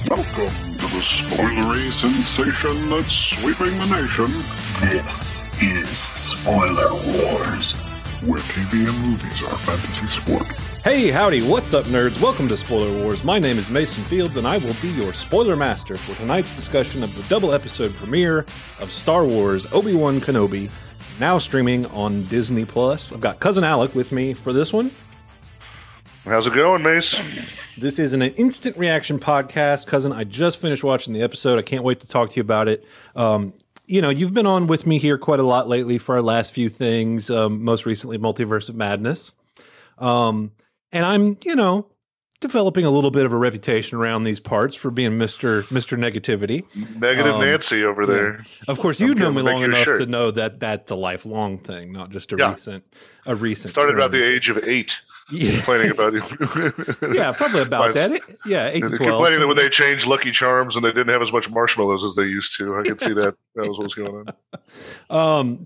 Welcome to the spoilery sensation that's sweeping the nation. This is Spoiler Wars, where TV and movies are fantasy sport. Hey, howdy, what's up, nerds? Welcome to Spoiler Wars. My name is Mason Fields, and I will be your spoiler master for tonight's discussion of the double-episode premiere of Star Wars Obi-Wan Kenobi, now streaming on Disney+. I've got Cousin Alec with me for this one. How's it going, Mace? This is an instant reaction podcast. Cousin, I just finished watching the episode. I can't wait to talk to you about it. You've been on with me here quite a lot lately for our last few things, most recently Multiverse of Madness. And I'm, developing a little bit of a reputation around these parts for being Mr. Negativity. Negative Nancy over there. Yeah. Of course, you know me long enough to know that that's a lifelong thing, not just a recent. Started about the age of 8. Yeah. Complaining about it. Yeah, probably about that. 8 to 12. Complaining that when they changed Lucky Charms and they didn't have as much marshmallows as they used to. I could see that. That was what was going on.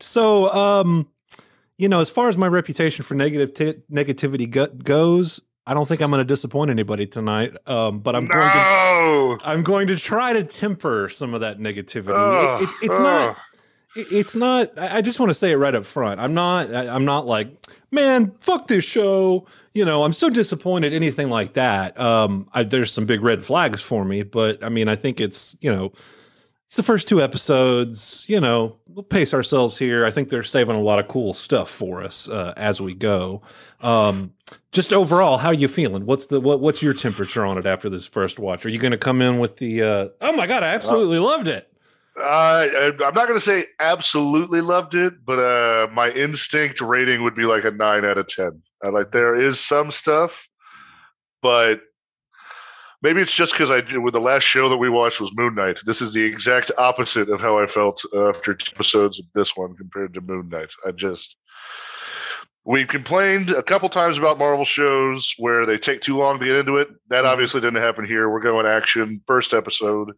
As far as my reputation for negativity goes, I don't think I'm going to disappoint anybody tonight. But I'm going to try to temper some of that negativity. It's not. I just want to say it right up front. I'm not like, man, fuck this show. I'm so disappointed. Anything like that. There's some big red flags for me, but I mean, I think it's it's the first 2 episodes. We'll pace ourselves here. I think they're saving a lot of cool stuff for us as we go. Just overall, how are you feeling? What's your temperature on it after this first watch? Are you going to come in with the oh my god, I absolutely loved it? I'm not going to say absolutely loved it, but my instinct rating would be like a 9 out of 10. There is some stuff, but maybe it's just because with the last show that we watched was Moon Knight. This is the exact opposite of how I felt after 2 episodes of this one compared to Moon Knight. We've complained a couple times about Marvel shows where they take too long to get into it. That obviously didn't happen here. We're going action, first episode.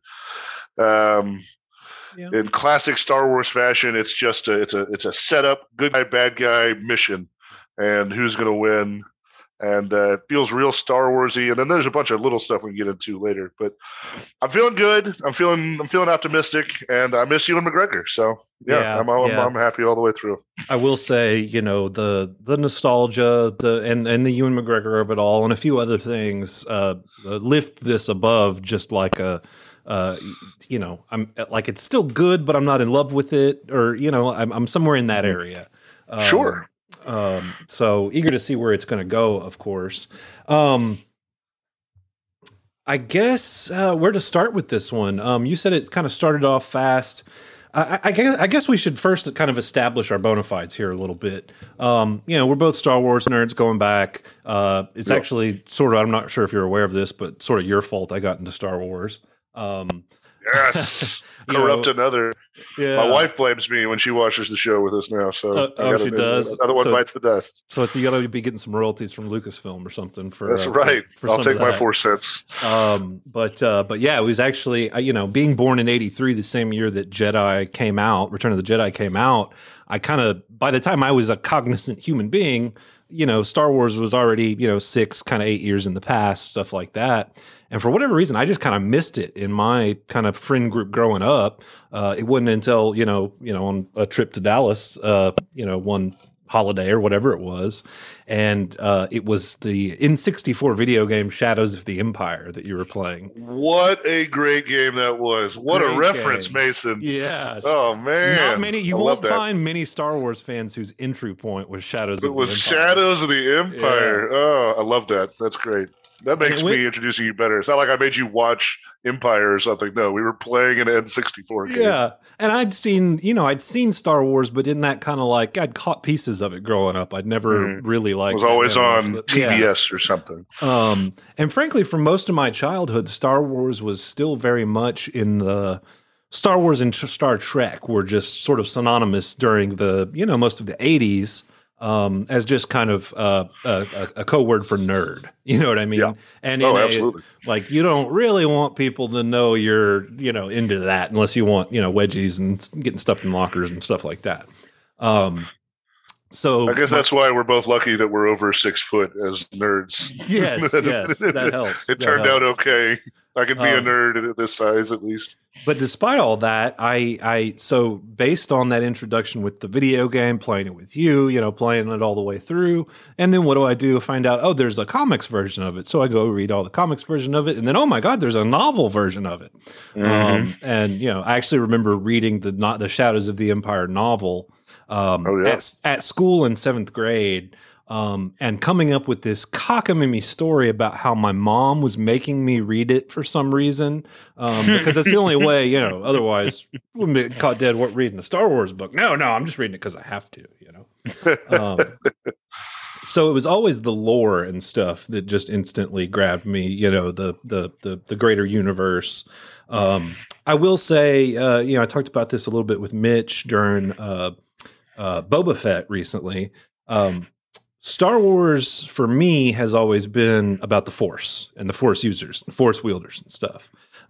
In classic Star Wars fashion, it's just it's a setup, good guy, bad guy mission, and who's going to win. And it feels real Star Warsy. And then there's a bunch of little stuff we can get into later. But I'm feeling good. I'm feeling optimistic, and I miss Ewan McGregor. So I'm happy all the way through. I will say, the nostalgia, and the Ewan McGregor of it all, and a few other things lift this above just like a. I'm like, it's still good, but I'm not in love with it, or I'm somewhere in that area. Sure. So eager to see where it's going to go, of course. I guess where to start with this one. You said it kind of started off fast. I guess we should first kind of establish our bona fides here a little bit. We're both Star Wars nerds going back. It's actually sort of, I'm not sure if you're aware of this, but sort of your fault I got into Star Wars. Yes, corrupt another. Yeah. My wife blames me when she watches the show with us now. So she does. Another one bites the dust. So you got to be getting some royalties from Lucasfilm or something for. That's right. I'll take my 4 cents. But yeah, it was actually being born in '83, the same year that Jedi came out, Return of the Jedi came out. I kind of, by the time I was a cognizant human being, Star Wars was already 6, kind of 8 years in the past, stuff like that. And for whatever reason, I just kind of missed it in my kind of friend group growing up. It wasn't until, on a trip to Dallas, one holiday or whatever it was. And it was the N64 video game Shadows of the Empire that you were playing. What a great game that was. What a reference, game. Mason. Yeah. Oh, man. Not many. You won't find many Star Wars fans whose entry point was Shadows of the Empire. It was Shadows of the Empire. Yeah. Oh, I love that. That's great. That makes me introducing you better. It's not like I made you watch Empire or something. No, we were playing an N64 game. Yeah, and I'd seen Star Wars, but in that kind of like, I'd caught pieces of it growing up. I'd never really liked it. It was always on TBS or something. And frankly, for most of my childhood, Star Wars was still very much in the... Star Wars and Star Trek were just sort of synonymous during the, most of the 80s. As just kind of a code word for nerd, you know what I mean? Yeah. And absolutely. You don't really want people to know you're, into that unless you want, wedgies and getting stuffed in lockers and stuff like that. So I guess that's why we're both lucky that we're over 6 foot as nerds. Yes, that helps. It turned out okay. I can be a nerd at this size at least. But despite all that, so based on that introduction with the video game, playing it with you, playing it all the way through, and then what do? Find out, oh, there's a comics version of it. So I go read all the comics version of it, and then, oh my God, there's a novel version of it. Mm-hmm. I actually remember reading the Shadows of the Empire novel at school in 7th grade. And coming up with this cockamamie story about how my mom was making me read it for some reason, because that's the only way, otherwise wouldn't be caught dead reading a Star Wars book. No, I'm just reading it because I have to, So it was always the lore and stuff that just instantly grabbed me, the greater universe. I will say, I talked about this a little bit with Mitch during Boba Fett recently. Star Wars for me has always been about the Force and the Force users, the Force wielders and stuff.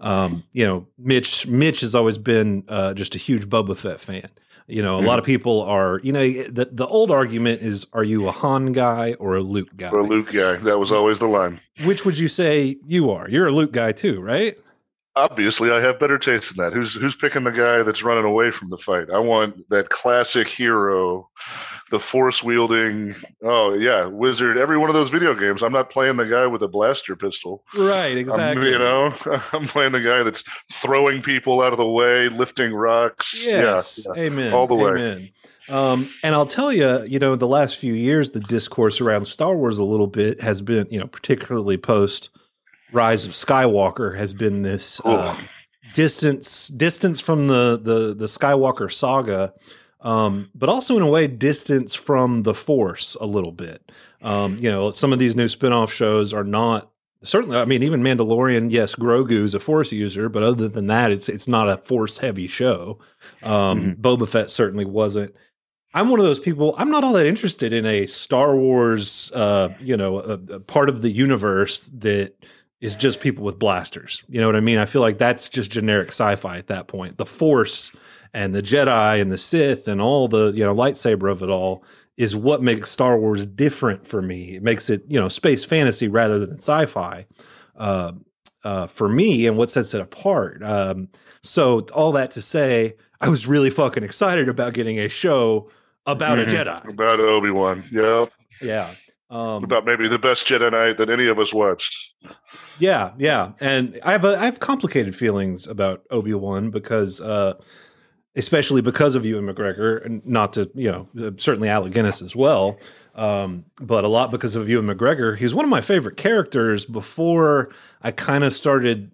Mitch has always been just a huge Boba Fett fan. A lot of people are, the old argument is, are you a Han guy or a Luke guy? Or a Luke guy. That was always the line. Which would you say you are? You're a Luke guy too, right? Obviously, I have better taste than that. Who's picking the guy that's running away from the fight? I want that classic hero, the force-wielding, wizard. Every one of those video games, I'm not playing the guy with a blaster pistol. Right, exactly. I'm playing the guy that's throwing people out of the way, lifting rocks. Yes, yeah. Amen. All the way. And I'll tell you, the last few years, the discourse around Star Wars a little bit has been, particularly post Rise of Skywalker, has been this distance from the Skywalker saga, but also in a way distance from the Force a little bit. Some of these new spinoff shows are not certainly. I mean, even Mandalorian, yes, Grogu's a Force user, but other than that, it's not a Force heavy show. Boba Fett certainly wasn't. I'm one of those people. I'm not all that interested in a Star Wars, a part of the universe that is just people with blasters. You know what I mean? I feel like that's just generic sci-fi at that point. The Force and the Jedi and the Sith and all the, lightsaber of it all is what makes Star Wars different for me. It makes it, space fantasy rather than sci-fi for me, and what sets it apart. So all that to say, I was really fucking excited about getting a show about a Jedi. About Obi-Wan, yeah. Yeah. About maybe the best Jedi Knight that any of us watched. Yeah. And I have complicated feelings about Obi-Wan because, especially because of Ewan McGregor, and not to, certainly Alec Guinness as well, but a lot because of Ewan McGregor. He's one of my favorite characters before I kind of started,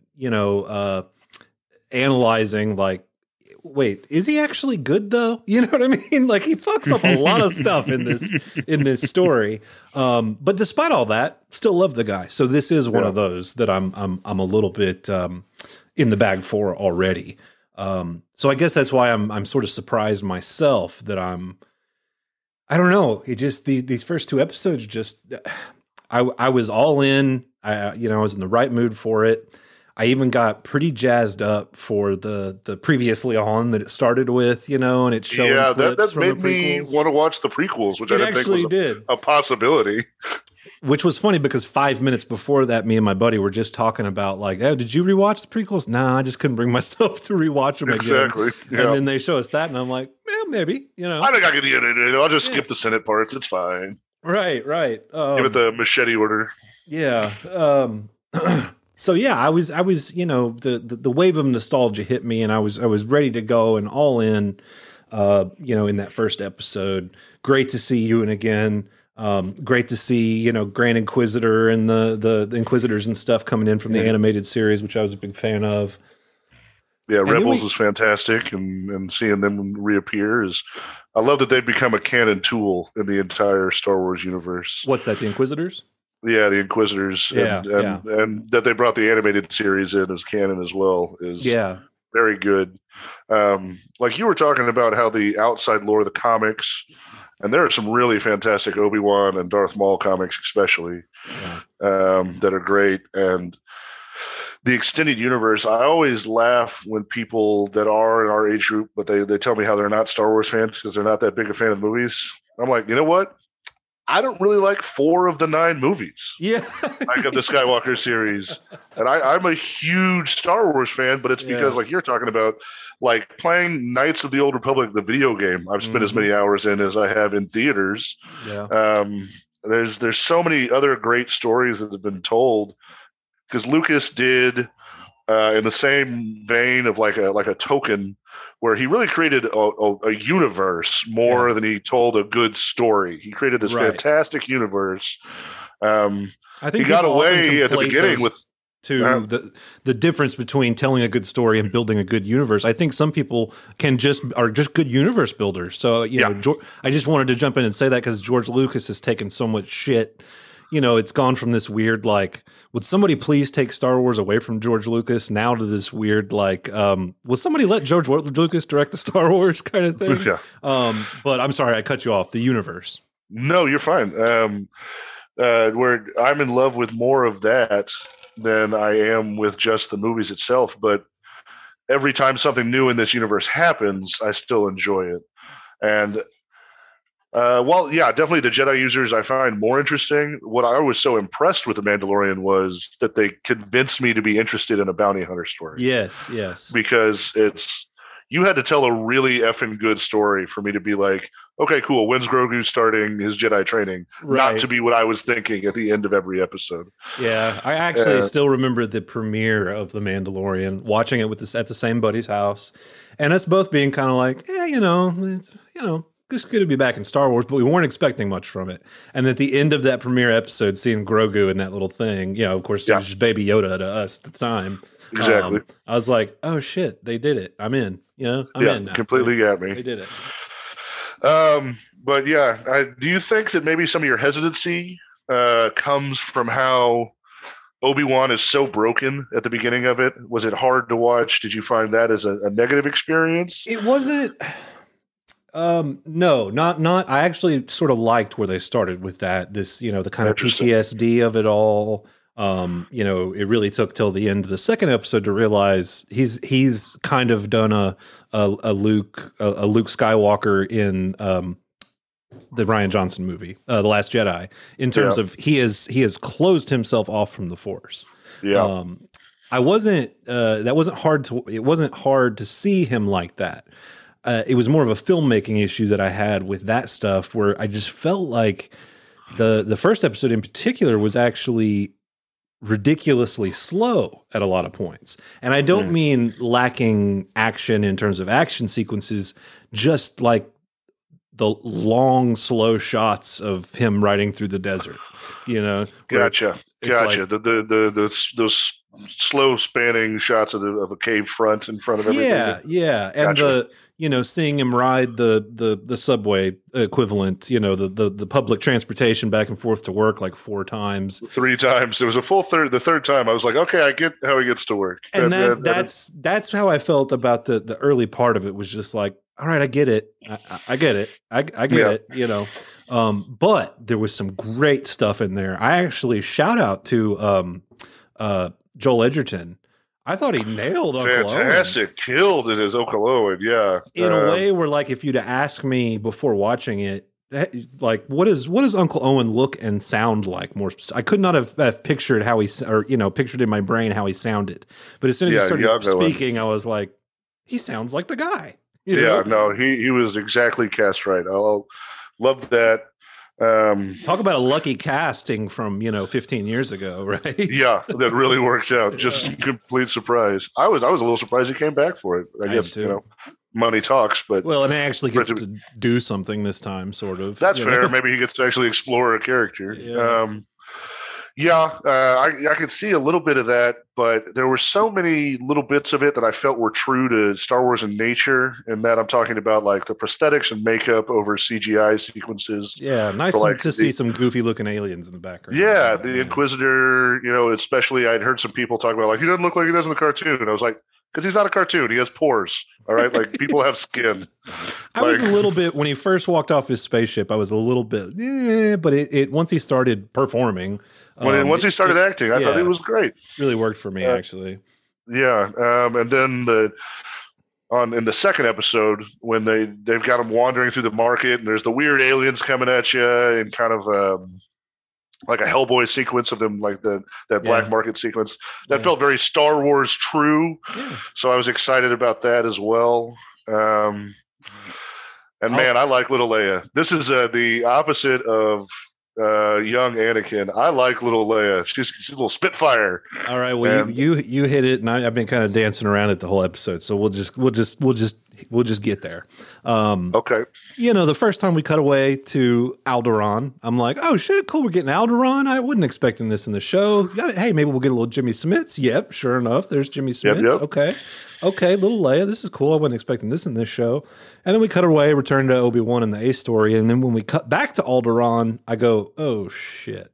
analyzing, like, wait, is he actually good though? You know what I mean? Like, he fucks up a lot of stuff in this story. But despite all that, still love the guy. So this is one of those that I'm a little bit in the bag for already. So I guess that's why I'm sort of surprised myself that I don't know. It just these first 2 episodes I was all in. I was in the right mood for it. I even got pretty jazzed up for the previously on that it started with, and it's showing. Yeah, that made me want to watch the prequels, which I didn't think was a possibility. Which was funny because 5 minutes before that, me and my buddy were just talking about, like, oh, did you rewatch the prequels? No, I just couldn't bring myself to rewatch them again. Exactly. Yeah. And then they show us that, and I'm like, maybe, I think I can get it. I'll just skip the Senate parts. It's fine. Right. Give it the machete order. Yeah. So yeah, I was, the wave of nostalgia hit me, and I was ready to go and all in, in that first episode. Great to see Ewan again. Great to see, Grand Inquisitor and the Inquisitors and stuff coming in from the animated series, which I was a big fan of. Yeah, and Rebels was fantastic, and seeing them reappear I love that they've become a canon tool in the entire Star Wars universe. What's that, the Inquisitors? Yeah, the Inquisitors, and that they brought the animated series in as canon as well is very good. Like you were talking about how the outside lore of the comics, and there are some really fantastic Obi-Wan and Darth Maul comics especially that are great. And the extended universe, I always laugh when people that are in our age group, but they tell me how they're not Star Wars fans because they're not that big a fan of the movies. I'm like, you know what? I don't really like 4 of the 9 movies. Yeah. Like of the Skywalker series. And I'm a huge Star Wars fan, but it's because like you're talking about, like playing Knights of the Old Republic, the video game, I've spent as many hours in as I have in theaters. Yeah. There's so many other great stories that have been told, because Lucas did in the same vein of like a token, where he really created a universe more than he told a good story. He created this fantastic universe. I think he got away at the beginning with the difference between telling a good story and building a good universe. I think some people are just good universe builders. So I just wanted to jump in and say that, because George Lucas has taken so much shit. It's gone from this weird, like, would somebody please take Star Wars away from George Lucas, now to this weird, like, would somebody let George Lucas direct the Star Wars kind of thing? Yeah. But I'm sorry, I cut you off. The universe. No, you're fine. Where I'm in love with more of that than I am with just the movies itself. But every time something new in this universe happens, I still enjoy it. And definitely the Jedi users I find more interesting. What I was so impressed with The Mandalorian was that they convinced me to be interested in a bounty hunter story. Yes. Because you had to tell a really effing good story for me to be like, okay, cool, when's Grogu starting his Jedi training? Right. Not to be what I was thinking at the end of every episode. Yeah, I actually still remember the premiere of The Mandalorian, watching it at the same buddy's house, and us both being kind of like, this is good to be back in Star Wars, but we weren't expecting much from it. And at the end of that premiere episode, seeing Grogu in that little thing, of course, it was just Baby Yoda to us at the time. Exactly. I was like, oh shit, they did it. I'm in. I'm in now. Completely got me. They did it. But do you think that maybe some of your hesitancy comes from how Obi-Wan is so broken at the beginning of it? Was it hard to watch? Did you find that as a negative experience? It wasn't. No, not. I actually sort of liked where they started with that. This, the kind of PTSD of it all. It really took till the end of the second episode to realize he's kind of done a Luke Skywalker in the Rian Johnson movie, The Last Jedi, in terms of he has closed himself off from the Force. Yeah. It wasn't hard to see him like that. It was more of a filmmaking issue that I had with that stuff, where I just felt like the first episode in particular was actually ridiculously slow at a lot of points. And I don't mean lacking action in terms of action sequences, just like the long, slow shots of him riding through the desert, Gotcha. Like, those slow spanning shots of a cave front in front of everything. Yeah. And gotcha. Seeing him ride the subway equivalent, the public transportation back and forth to work like 4 times. 3 times. There was a full third. The third time I was like, okay, I get how he gets to work. And that's how I felt about the early part of it, was just like, all right, I get it. I get it. I get it, but there was some great stuff in there. I actually shout out to Joel Edgerton. I thought he nailed Uncle Owen. Fantastic. Killed it as Uncle Owen, yeah. In a way where, like, if you'd asked me before watching it, like, what does Uncle Owen look and sound like? I could not have pictured how pictured in my brain how he sounded. But as soon as he started speaking, I was like, he sounds like the guy. No, he was exactly cast right. I loved that. Talk about a lucky casting from 15 years ago, right? Yeah, that really works out. Just a complete surprise. I was a little surprised he came back for it. I guess too. Money talks, but and he actually gets to do something this time, sort of. That's fair. Maybe he gets to actually explore a character. Yeah. I could see a little bit of that, but there were so many little bits of it that I felt were true to Star Wars in nature, and that I'm talking about like the prosthetics and makeup over CGI sequences. Yeah, nice to see some goofy looking aliens in the background. Yeah, the Inquisitor, especially I'd heard some people talk about like, he doesn't look like he does in the cartoon. And I was like, because he's not a cartoon. He has pores. All right. Like, people have skin. I was a little bit, when he first walked off his spaceship, I was a little bit, but it once he started performing. Once he started acting, I thought he was great. Really worked for me, actually. Yeah. And then in the second episode when they've got him wandering through the market and there's the weird aliens coming at you and kind of like a Hellboy sequence of them, like that black market sequence that felt very Star Wars true. Yeah. So I was excited about that as well. And man, I like little Leia. This is the opposite of young Anakin. I like little Leia. She's a little Spitfire. All right, well, you hit it, and I've been kind of dancing around it the whole episode. So we'll just get there. Okay. The first time we cut away to Alderaan, I'm like, oh shit, cool, we're getting Alderaan. I wasn't expecting this in the show. Hey, maybe we'll get a little Jimmy Smits. Yep, sure enough, there's Jimmy Smits. Yep. Okay, little Leia, this is cool. I wasn't expecting this in this show. And then we cut away, return to Obi-Wan and the A story, and then when we cut back to Alderaan, I go, oh shit.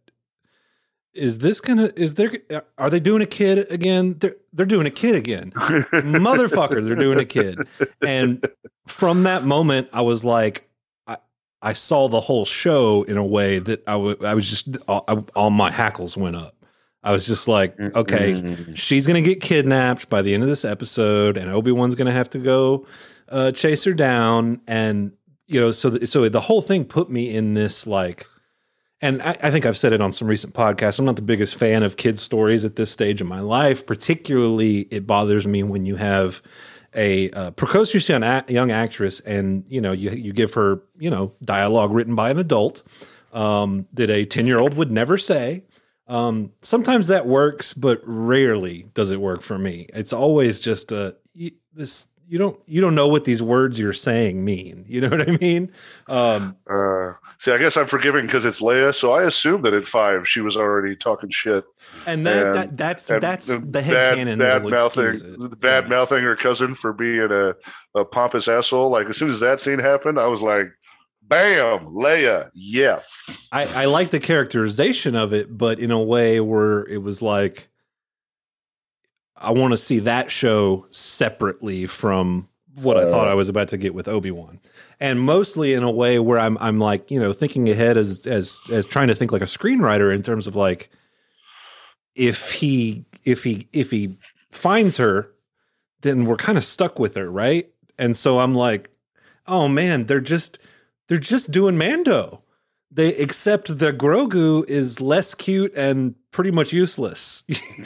Are they doing a kid again? They're doing a kid again. Motherfucker, they're doing a kid. And from that moment, I was like, I saw the whole show in a way that I was just, all my hackles went up. I was just like, okay, she's going to get kidnapped by the end of this episode, and Obi-Wan's going to have to go chase her down. And, so the whole thing put me in this, like, and I think I've said it on some recent podcasts, I'm not the biggest fan of kids' stories at this stage of my life. Particularly, it bothers me when you have a precocious young actress and, you give her, dialogue written by an adult that a 10-year-old would never say. Sometimes that works, but rarely does it work for me. It's always just you don't know what these words you're saying mean. You know what I mean? See, I guess I'm forgiving because it's Leia, so I assume that at 5 she was already talking shit. And that's the headcanon. Bad mouthing her cousin for being a pompous asshole. Like as soon as that scene happened, I was like, bam, Leia, yes. I like the characterization of it, but in a way where it was like, I want to see that show separately from what I thought I was about to get with Obi-Wan. And mostly in a way where I'm like, thinking ahead as trying to think like a screenwriter in terms of like, if he finds her, then we're kind of stuck with her, right? And so I'm like, oh man, they're just doing Mando. Except the Grogu is less cute and pretty much useless.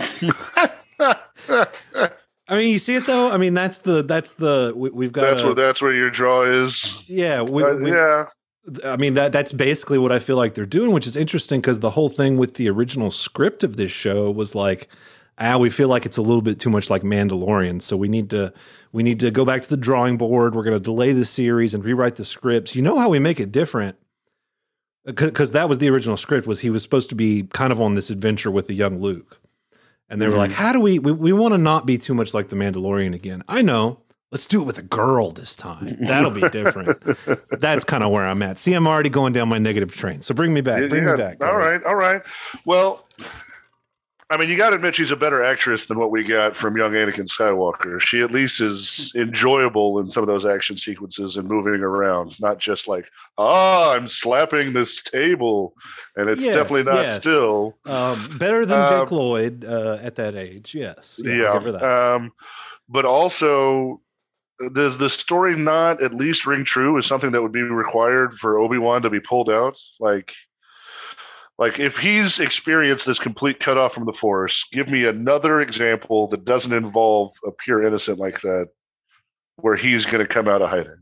I mean, you see it though. I mean, that's we've got. That's where your draw is. Yeah, yeah. I mean, that's basically what I feel like they're doing, which is interesting because the whole thing with the original script of this show was like, we feel like it's a little bit too much like Mandalorian, so we need to go back to the drawing board. We're going to delay the series and rewrite the scripts. You know how we make it different? Because that was the original script. Was he was supposed to be kind of on this adventure with the young Luke, and they were like, "How do we want to not be too much like the Mandalorian again?" I know. Let's do it with a girl this time. That'll be different. That's kind of where I'm at. See, I'm already going down my negative train. So bring me back. Bring me back. All right. Well, I mean, you got to admit she's a better actress than what we got from young Anakin Skywalker. She at least is enjoyable in some of those action sequences and moving around, not just like, I'm slapping this table, and it's definitely not still. Better than Jake Lloyd at that age, yes. Yeah. I'll give her that. But also, does the story not at least ring true as something that would be required for Obi-Wan to be pulled out? Like if he's experienced this complete cutoff from the Force, give me another example that doesn't involve a pure innocent like that, where he's going to come out of hiding.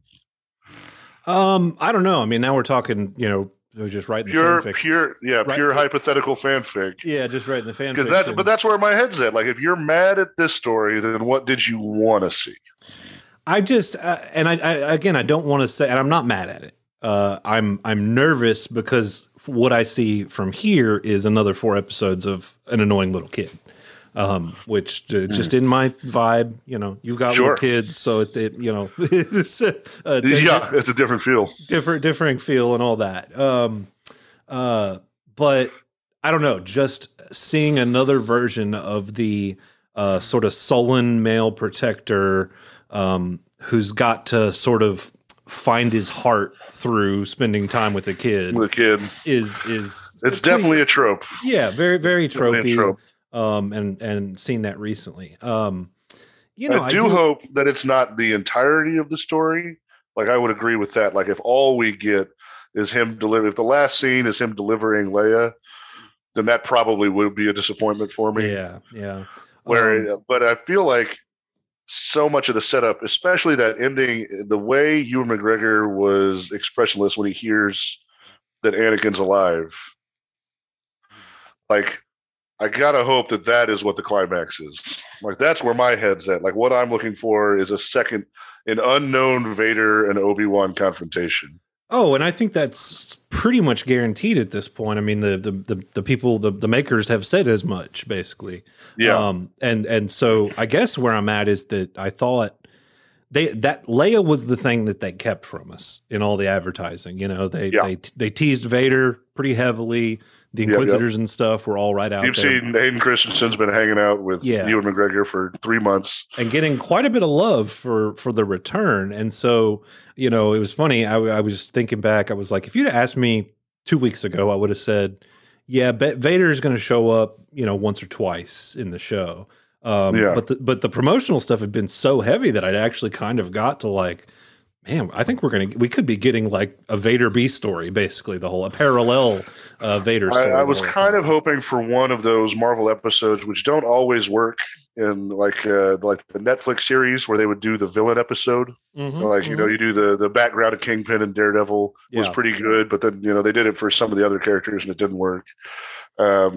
I don't know. I mean, now we're talking, they're just writing fanfic. Pure hypothetical fanfic. Yeah, just writing the fanfic. But that's where my head's at. Like, if you're mad at this story, then what did you want to see? I just, I don't want to say, and I'm not mad at it. I'm nervous because what I see from here is another 4 episodes of an annoying little kid, which just in my vibe. You've got little kids, so it's it's a different feel, different feel, and all that. But I don't know. Just seeing another version of the sort of sullen male protector who's got to sort of find his heart through spending time with a kid. Is it's definitely a trope. Yeah, very very tropey. And seen that recently. I do hope that it's not the entirety of the story. Like, I would agree with that. Like, if all we get is him if the last scene is him delivering Leia, then that probably would be a disappointment for me. Yeah. But I feel like so much of the setup, especially that ending, the way Ewan McGregor was expressionless when he hears that Anakin's alive. Like, I gotta hope that is what the climax is. Like, that's where my head's at. Like, what I'm looking for is an unknown Vader and Obi-Wan confrontation. Oh, and I think that's pretty much guaranteed at this point. I mean, the people, the makers have said as much, basically. Yeah. And so I guess where I'm at is that I thought that Leia was the thing that they kept from us in all the advertising. You know, they teased Vader pretty heavily. The Inquisitors and stuff were all right out there. You've seen Hayden Christensen's been hanging out with Ewan McGregor for 3 months. And getting quite a bit of love for the return. And so, you know, it was funny. I was thinking back. I was like, if you'd asked me 2 weeks ago, I would have said, yeah, Vader is going to show up, you know, once or twice in the show. But the promotional stuff had been so heavy that I'd actually kind of got to like, man, I think we could be getting like a Vader B story, basically a parallel Vader story. I was kind of hoping for one of those Marvel episodes, which don't always work in like the Netflix series where they would do the villain episode. You know, you do the background of Kingpin and Daredevil was pretty good, but then, you know, they did it for some of the other characters and it didn't work. But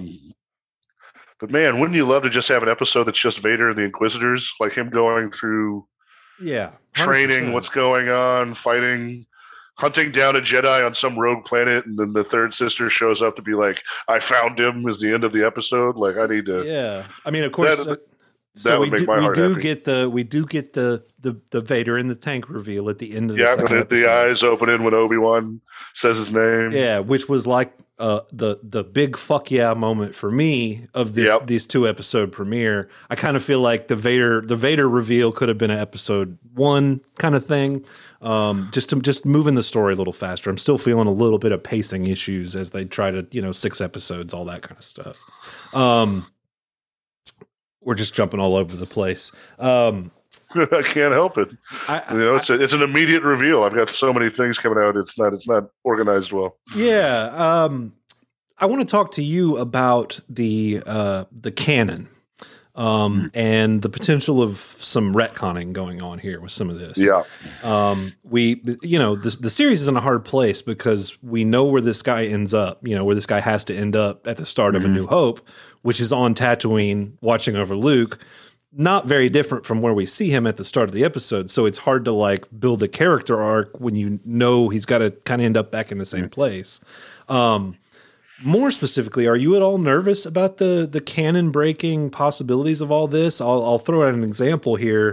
man, wouldn't you love to just have an episode that's just Vader and the Inquisitors, like him going through 100%. Training, what's going on, fighting, hunting down a Jedi on some rogue planet, and then the third sister shows up to be like, I found him, is the end of the episode. Like, I need to. Yeah. I mean, of course. That would make my heart happy. We do get the Vader in the tank reveal at the end of the second episode. The eyes opening when Obi-Wan says his name. Yeah, which was like the big fuck yeah moment for me of these 2 episode premiere. I kind of feel like the Vader reveal could have been an episode 1 kind of thing. Just moving the story a little faster. I'm still feeling a little bit of pacing issues as they try to, you know, 6 episodes, all that kind of stuff. We're just jumping all over the place. I can't help it. It's an immediate reveal. I've got so many things coming out. It's not organized well. Yeah. I want to talk to you about the canon and the potential of some retconning going on here with some of this. Yeah. The series is in a hard place because we know where this guy ends up, you know, where this guy has to end up at the start of A New Hope, which is on Tatooine watching over Luke. Not very different from where we see him at the start of the episode. So it's hard to like build a character arc when you know he's got to kind of end up back in the same place. More specifically, are you at all nervous about the canon breaking possibilities of all this? I'll throw out an example here.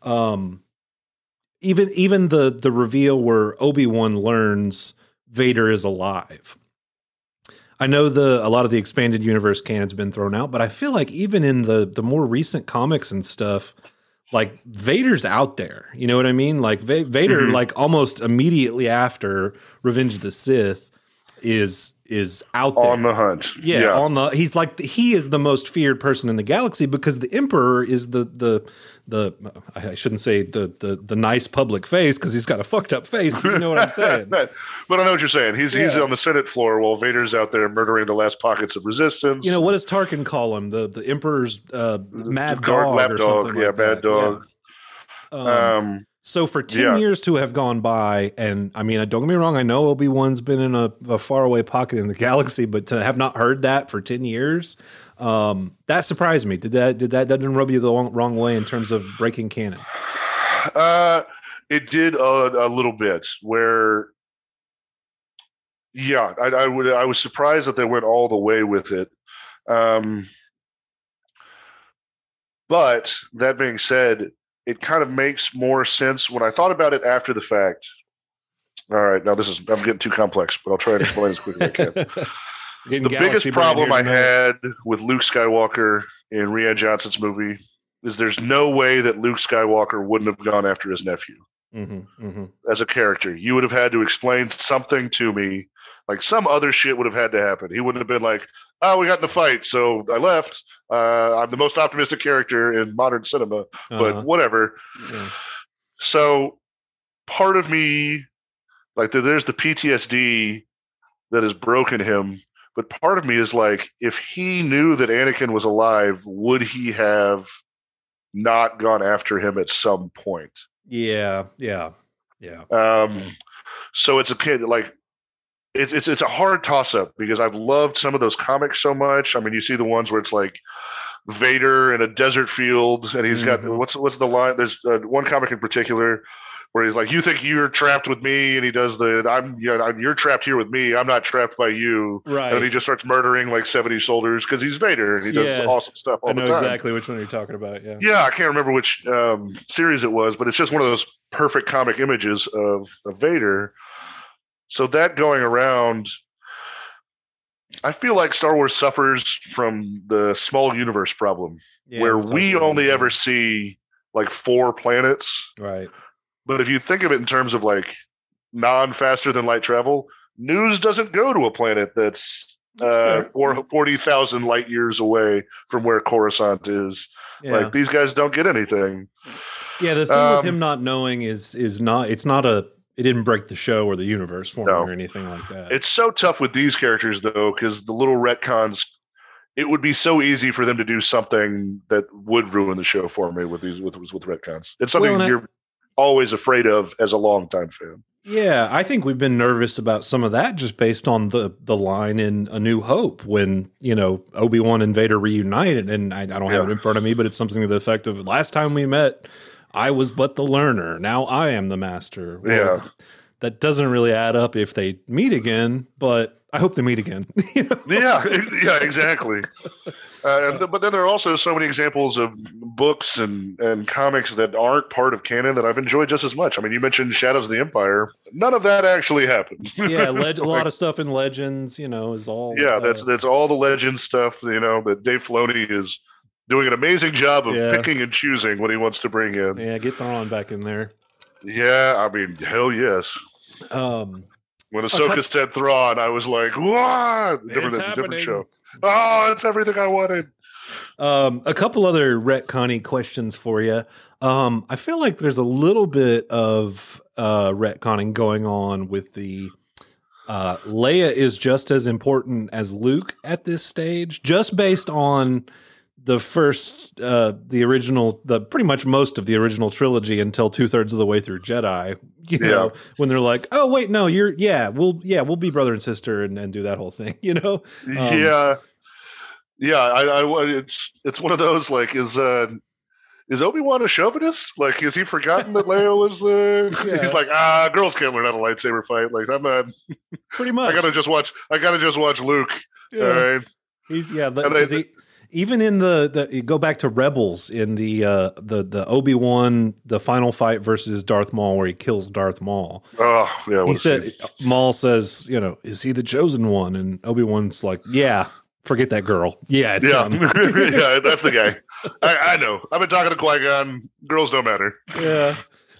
Even the reveal where Obi-Wan learns Vader is alive. I know a lot of the expanded universe canon's been thrown out, but I feel like even in the more recent comics and stuff, like Vader's out there. You know what I mean? Like Vader, like almost immediately after Revenge of the Sith, is out there on the hunt. Yeah. He is the most feared person in the galaxy because the Emperor is the I shouldn't say the nice public face because he's got a fucked up face, but you know what I'm saying. But I know what you're saying. He's on the Senate floor while Vader's out there murdering the last pockets of resistance. You know, what does Tarkin call him? The Emperor's mad dog or something like that. Mad dog. Yeah. So for 10 years to have gone by, and I mean, don't get me wrong, I know Obi-Wan's been in a faraway pocket in the galaxy, but to have not heard that for 10 years, that surprised me. That didn't rub you the wrong way in terms of breaking canon? It did a little bit where, I was surprised that they went all the way with it. But that being said, it kind of makes more sense when I thought about it after the fact. All right, now I'm getting too complex, but I'll try and explain as quickly as I can. The biggest problem I had with Luke Skywalker in Rian Johnson's movie is there's no way that Luke Skywalker wouldn't have gone after his nephew as a character. You would have had to explain something to me Like some other shit would have had to happen. He wouldn't have been like, "Oh, we got in a fight, so I left." I'm the most optimistic character in modern cinema, but whatever. Yeah. So part of me, like, there's the PTSD that has broken him, but part of me is like, if he knew that Anakin was alive, would he have not gone after him at some point? Yeah. So it's a kid, like, it's a hard toss up because I've loved some of those comics so much. I mean, you see the ones where it's like Vader in a desert field, and he's got what's the line? There's one comic in particular where he's like, "You think you're trapped with me?" And he does you're trapped here with me. I'm not trapped by you. Right. And then he just starts murdering like 70 soldiers because he's Vader and he does awesome stuff all the time. I know exactly which one you're talking about. Yeah. Yeah, I can't remember which series it was, but it's just one of those perfect comic images of Vader. So that going around, I feel like Star Wars suffers from the small universe problem, where we only ever see like 4 planets. Right. But if you think of it in terms of like non-faster than light travel, news doesn't go to a planet that's 40,000 light years away from where Coruscant is. Yeah. Like, these guys don't get anything. Yeah, the thing with him not knowing is not, it's not it didn't break the show or the universe for him or anything like that. It's so tough with these characters, though, because the little retcons, it would be so easy for them to do something that would ruin the show for me with retcons. It's something you're always afraid of as a longtime fan. Yeah, I think we've been nervous about some of that just based on the line in A New Hope when, Obi-Wan and Vader reunited, and I don't have it in front of me, but it's something to the effect of, last time we met, I was but the learner. Now I am the master. Well, that doesn't really add up if they meet again, but I hope they meet again. Yeah, exactly. But then there are also so many examples of books and comics that aren't part of canon that I've enjoyed just as much. I mean, you mentioned Shadows of the Empire. None of that actually happened. Yeah, a lot of stuff in Legends, is all. Yeah, that's all the Legends stuff. That Dave Filoni is doing an amazing job of picking and choosing what he wants to bring in. Yeah, get Thrawn back in there. Yeah, I mean, hell yes. When Ahsoka said Thrawn, I was like, "What?" Different show. Oh, it's everything I wanted. A couple other retconny questions for you. I feel like there's a little bit of retconning going on with the Leia is just as important as Luke at this stage, just based on the first, the original, pretty much most of the original trilogy until 2/3 of the way through Jedi. When they're like, "Oh wait, no, we'll be brother and sister and do that whole thing." It's one of those, like, is Obi-Wan a chauvinist? Like, has he forgotten that Leia was the? He's like, girls can't learn how to lightsaber fight. Like, I'm not. Pretty much. I gotta just watch Luke. Yeah. All right. He's even in you go back to Rebels in the Obi-Wan, the final fight versus Darth Maul where he kills Darth Maul. Oh yeah. Maul says, is he the chosen one? And Obi-Wan's like, yeah. Forget that girl. Yeah, it's him. Yeah, that's the guy. I know. I've been talking to Qui-Gon. Girls don't matter. Yeah.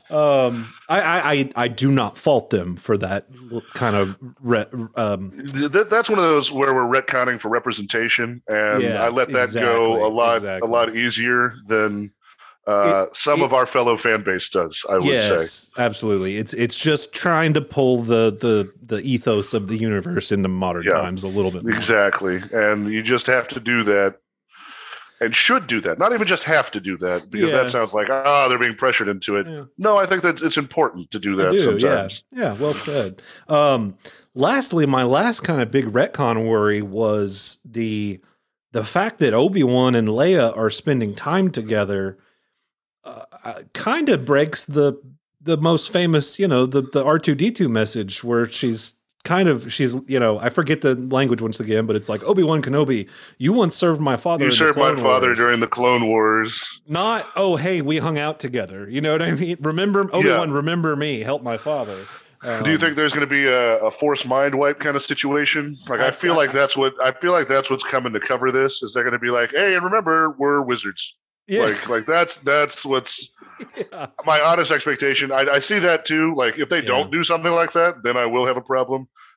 I do not fault them for that kind of. That's one of those where we're retconning for representation, and I let that go a lot easier than some of our fellow fan base does. I would say absolutely. It's just trying to pull the ethos of the universe into modern times a little bit more. Exactly, and you just have to do that. And should do that. Not even just have to do that, because that sounds like, they're being pressured into it. Yeah. No, I think that it's important to do that sometimes. Yeah, well said. Lastly, my last kind of big retcon worry was the fact that Obi-Wan and Leia are spending time together kind of breaks the most famous, the R2-D2 message where she's I forget the language once again, but it's like, Obi-Wan Kenobi, you once served my father. You served my father during the Clone Wars. Not, hey, we hung out together. You know what I mean? Remember, Obi-Wan, remember me, help my father. Do you think there's going to be a forced mind wipe kind of situation? Like, I feel like that's what's coming to cover this. Is they're going to be like, hey, and remember, we're wizards. Yeah. Like that's what's my honest expectation. I see that too. Like, if they don't do something like that, then I will have a problem.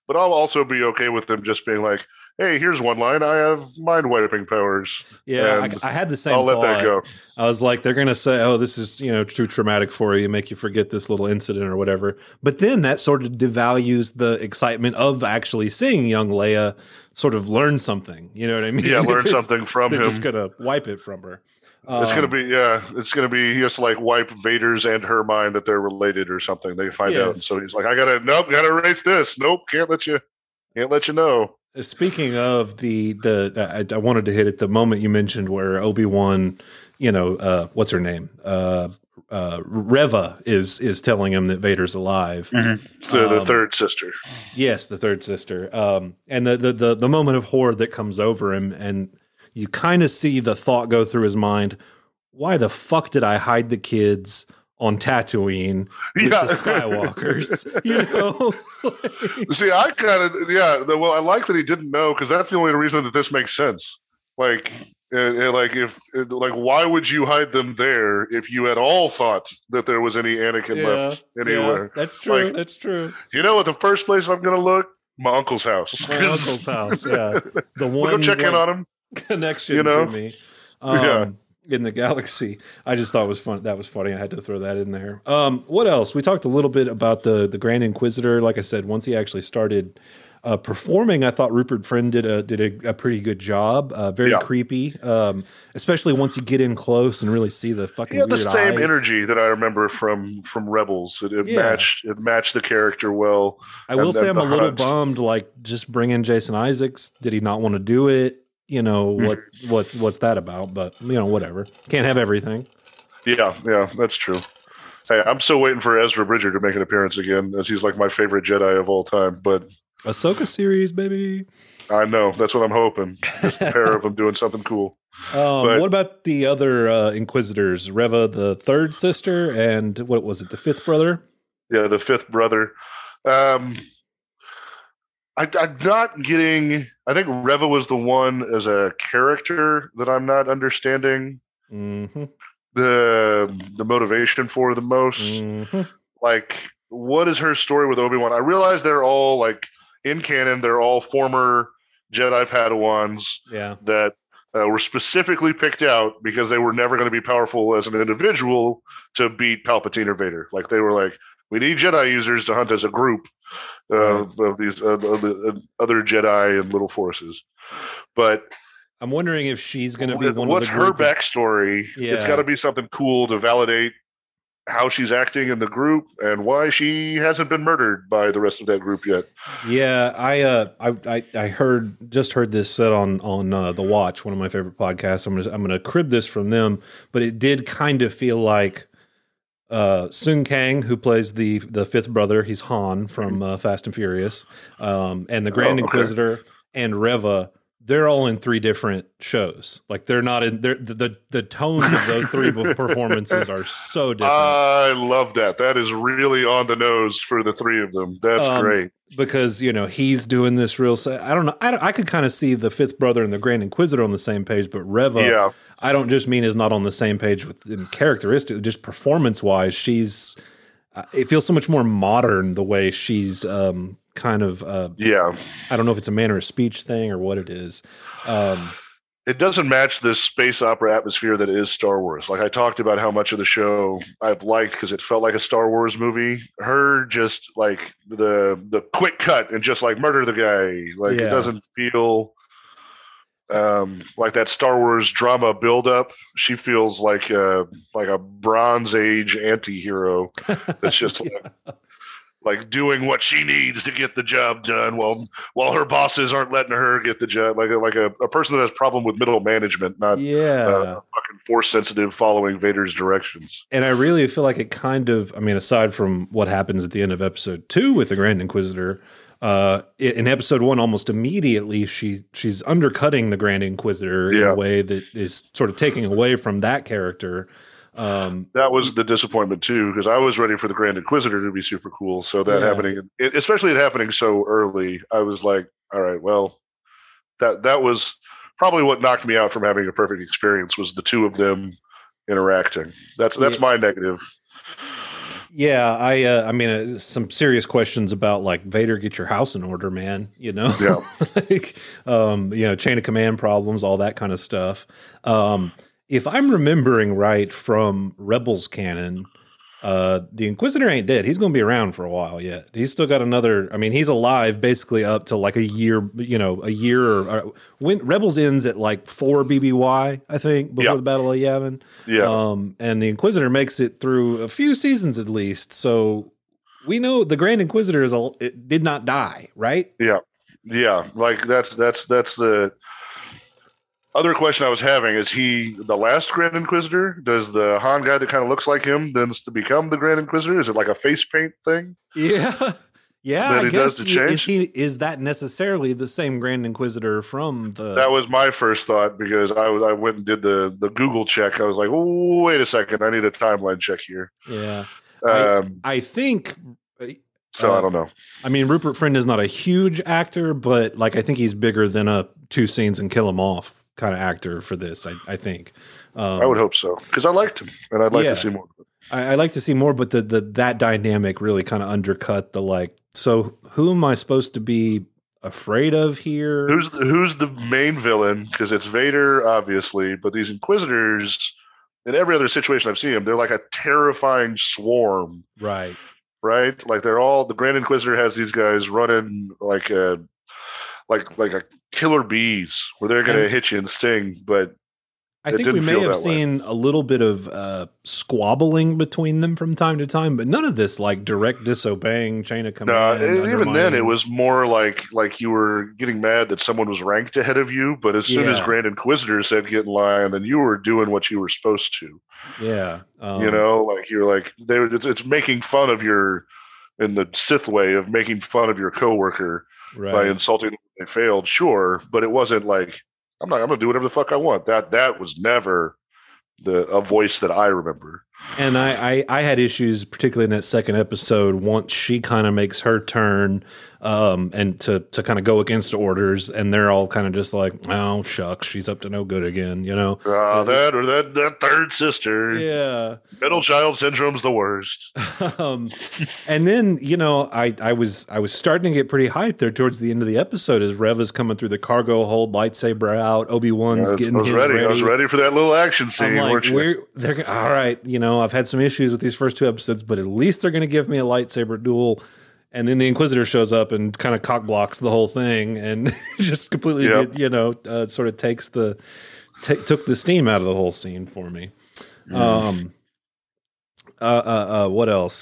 but I'll also be okay with them just being like, hey, here's one line. I have mind wiping powers. Yeah, I had the same I'll thought. let that go. I was like, they're going to say, oh, this is, too traumatic for you, make you forget this little incident or whatever. But then that sort of devalues the excitement of actually seeing young Leia sort of learn something. You know what I mean? Yeah, learn something from him. They're just going to wipe it from her. It's gonna be he has to like wipe Vader's and her mind that they're related or something. They find out, and so he's like, gotta erase this. Nope, can't let you know. Speaking of I wanted to hit it the moment you mentioned where Obi-Wan, what's her name, Reva is telling him that Vader's alive. Mm-hmm. So the third sister. Yes, the third sister. And the moment of horror that comes over him, and you kind of see the thought go through his mind, why the fuck did I hide the kids on Tatooine with the Skywalkers? See, I kind of, well, I like that he didn't know, because that's the only reason that this makes sense. Like, why would you hide them there if you at all thought that there was any Anakin left anywhere? Yeah, that's true. That's true. At the first place I'm going to look, my uncle's house. My uncle's house, yeah. The one go check in on him. Connection to me. In the galaxy. I just thought it was fun. That was funny. I had to throw that in there. What else? We talked a little bit about the Grand Inquisitor. Like I said, once he actually started performing, I thought Rupert Friend did a pretty good job. Very creepy, especially once you get in close and really see the fucking. He had the same energy that I remember from Rebels. It matched the character well. I will say I'm a little bummed. Like, just bring in Jason Isaacs. Did he not want to do it? What's that about? But whatever. Can't have everything. Yeah, that's true. Hey, I'm still waiting for Ezra Bridger to make an appearance again, as he's like my favorite Jedi of all time. But Ahsoka series, baby. I know, that's what I'm hoping. Just the pair of them doing something cool. What about the other Inquisitors? Reva, the third sister, and what was it, the fifth brother? Yeah, the fifth brother. I'm not getting. I think Reva was the one as a character that I'm not understanding the motivation for the most. Mm-hmm. Like, what is her story with Obi-Wan? I realize they're all like in canon. They're all former Jedi Padawans that were specifically picked out because they were never going to be powerful as an individual to beat Palpatine or Vader. Like, they were like, we need Jedi users to hunt as a group of these other Jedi and little forces. But I'm wondering if she's going to be one what's of the her backstory? Yeah. It's got to be something cool to validate how she's acting in the group and why she hasn't been murdered by the rest of that group yet. Yeah, I heard this said on The Watch, one of my favorite podcasts. I'm gonna crib this from them, but it did kind of feel like Sung Kang, who plays the fifth brother, he's Han from Fast and Furious, and the Grand Inquisitor and Reva, they're all in three different shows. Like, they're not in the tones of those three performances are so different. I love that. That is really on the nose for the three of them. That's great. Because, he's doing this real. I don't know. I could kind of see the fifth brother and the Grand Inquisitor on the same page, but Reva, I don't just mean is not on the same page in characteristics, just performance wise. She's. It feels so much more modern the way she's kind of. I don't know if it's a manner of speech thing or what it is. It doesn't match this space opera atmosphere that is Star Wars. Like, I talked about how much of the show I've liked because it felt like a Star Wars movie. Her just like the quick cut and just like murder the guy. Like, it doesn't feel like that Star Wars drama buildup. She feels like a Bronze Age anti-hero that's just like doing what she needs to get the job done while her bosses aren't letting her get the job. Like a person that has problem with middle management, not fucking force sensitive following Vader's directions. And I really feel like it kind of, aside from what happens at the end of episode 2 with the Grand Inquisitor, in episode 1, almost immediately she's undercutting the Grand Inquisitor in a way that is sort of taking away from that character. That was the disappointment too, because I was ready for the Grand Inquisitor to be super cool. So that happening, especially it happening so early, I was like, all right, well, that was probably what knocked me out from having a perfect experience was the two of them interacting. That's my negative. Yeah, I mean, some serious questions about like Vader, get your house in order, man. You know, like, chain of command problems, all that kind of stuff. If I'm remembering right from Rebels canon, the Inquisitor ain't dead. He's going to be around for a while yet. He's still got another. I mean, he's alive basically up to like a year. Or when Rebels ends at like 4 BBY, I think, before the Battle of Yavin. Yeah. And the Inquisitor makes it through a few seasons at least. So we know the Grand Inquisitor it did not die, right? Yeah. Yeah. Like that's the other question I was having. Is he the last Grand Inquisitor? Does the Han guy that kind of looks like him then to become the Grand Inquisitor? Is it like a face paint thing? Yeah. Yeah, that I guess. Does to change? Is that necessarily the same Grand Inquisitor from the... That was my first thought, because I went and did the Google check. I was like, oh, wait a second. I need a timeline check here. Yeah. I think... So I don't know. I mean, Rupert Friend is not a huge actor, but like I think he's bigger than a 2 scenes and kill him off kind of actor for this, I think. I would hope so, because I liked him, and I'd like to see more. I like to see more, but that dynamic really kind of undercut the like. So who am I supposed to be afraid of here? Who's the main villain? Because it's Vader, obviously, but these Inquisitors, in every other situation I've seen them, they're like a terrifying swarm. Right. Like they're all, the Grand Inquisitor has these guys running like a killer bees, where they're going to hit you and sting, but I think we may have seen a little bit of squabbling between them from time to time, but none of this like direct disobeying, chain of command. No, even then it was more like you were getting mad that someone was ranked ahead of you, but as soon as Grand Inquisitor said get in line, then you were doing what you were supposed to. Yeah. Like you're like, it's making fun of in the Sith way of making fun of your coworker by insulting them when they failed, sure, but it wasn't like, I'm going to do whatever the fuck I want. That was never a voice that I remember. And I had issues, particularly in that second episode, once she kind of makes her turn and to kind of go against orders, and they're all kind of just like, oh, shucks, she's up to no good again, you know? That third sister. Yeah. Middle child syndrome's the worst. And then, I was starting to get pretty hyped there towards the end of the episode as Rev is coming through the cargo hold, lightsaber out, Obi-Wan's getting his ready. I was ready for that little action scene. I'm like, all right, I've had some issues with these first 2 episodes, but at least they're going to give me a lightsaber duel. And then the Inquisitor shows up and kind of cock blocks the whole thing and just completely sort of took the steam out of the whole scene for me. What else?